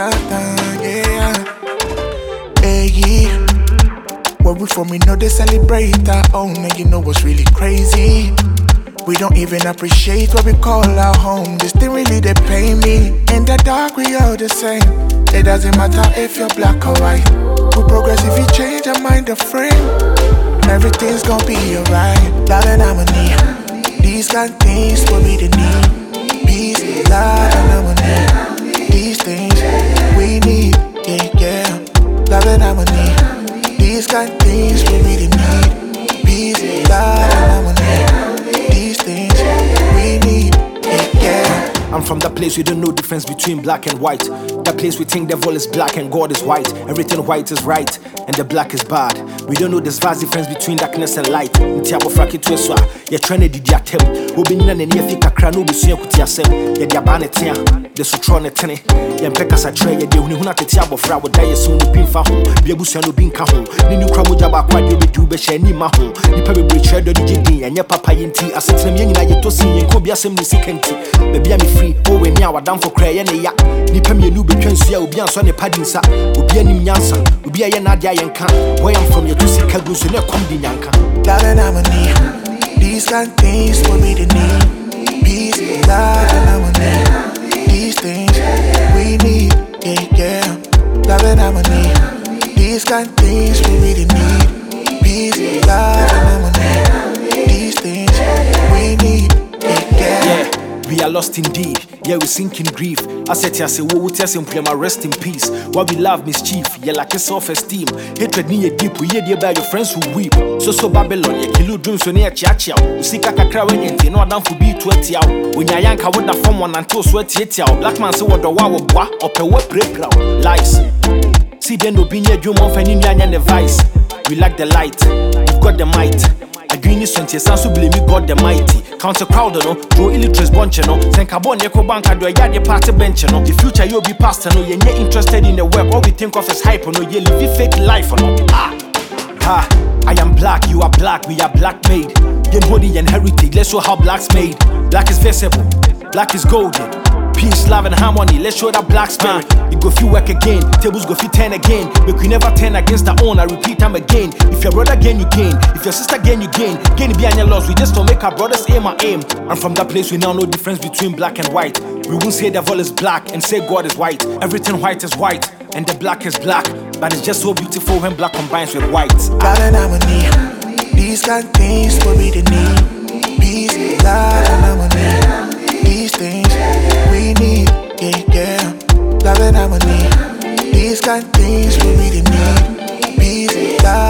yeah. Hey, where we from, we know they celebrate our own, and you know what's really crazy? We don't even appreciate what we call our home. This thing really, they pay me. In the dark, we all the same. It doesn't matter if you're black or white. We progress if you change your mind, the frame. Everything's gonna be alright. Love and harmony. These kind of things will be the need. Peace, love and harmony. These things we need, yeah. Love and harmony. These kind of things will be the need. Peace, love and harmony. These things we need, yeah. I'm from that place we don't know difference between black and white. That place we think devil is black and God is white. Everything white is right and the black is bad. We don't know this vast difference between darkness and light. Ntiabo fraki to eswa. You're trying to didi atem. Obinina ne near fika krano bisu yakuti asem. Ye diabane tia. The sutrone tene. Ye mpeka sa tre ye de hunihuna tetiabo fra wo die so no binfa ho. Biabusu no binka ho. Ni nukra moja ba kwa de obedu be she ni ma ho. Nipa bebre tre do di din anye papa yenti asetrem ye nyina ye to sin ye ko biasem ni sikenti. Baby am free. Oh we me awadam for cry ye ne ya. Nipa mienu betwa nsia obi anso ne padinsa. Obi anim nyansa. Obi aye na dia ye nka. Where I'm from, you to see Kagusu, no come the yanka. Love and harmony. These kind of things will be the need. Peace, love and harmony. These things we need, yeah. Love and harmony. These kind of things will be the need. Peace, love and harmony. These things we need, yeah. We are lost indeed, yeah, we sink in grief. I said, I say, what would tell my rest in peace? What we love mischief, yeah, like a self-esteem. Hatred near deep, we hear about your friends who weep. So Babylon, yeah, kill dreams so near Chiachia. You see Kaka when you know down for be 20 out. When you're young, I would have formed one until sweat yet out. Black man say what the wow or per what playground. Lies. See, then no be near you, month and in the vice. We like the light, we've got the might. Agreeing is twenty sounds to believe me God the mighty. Count a crowd no, draw illiterates bunch no. Think about Neko Bank and do a yard party bench no. The future you'll be pastor no, you're interested in the work. All we think of is hype no, you live fake life no. I am black, you are black, we are black made. Game body and heritage, let's show how black's made. Black is visible, black is golden. Peace, love and harmony, let's show that black spirit. You go feel work again, tables go fit 10 again. But we never turn against our own, I repeat time again. If your brother gain, you gain. If your sister gain, you gain. Gain be on your loss, we just don't make our brothers aim our aim. And from that place we now know difference between black and white. We won't say the devil is black and say God is white. Everything white is white and the black is black. But it's just so beautiful when black combines with white. Love and harmony, these kind of things will be the need. Peace, love and harmony. These things we need, yeah. Love and harmony. These kind of things will be the need. Peace, love.